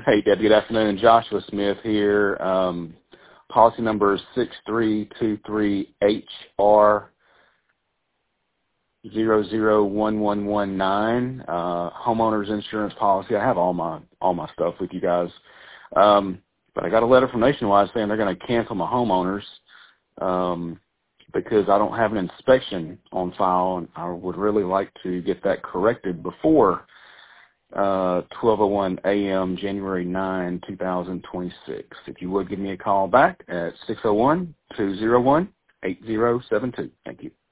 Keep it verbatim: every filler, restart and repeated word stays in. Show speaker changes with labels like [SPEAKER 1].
[SPEAKER 1] Hey, Deb, good afternoon. Joshua Smith here. Um, policy number is six three two three H R zero zero one one one nine. Uh, homeowners insurance policy. I have all my all my stuff with you guys, um, but I got a letter from Nationwide saying they're going to cancel my homeowners um, because I don't have an inspection on file, and I would really like to get that corrected before uh, twelve oh one a.m. January ninth, two thousand twenty-six. If you would give me a call back at six oh one, two oh one, eight oh seven two. Thank you.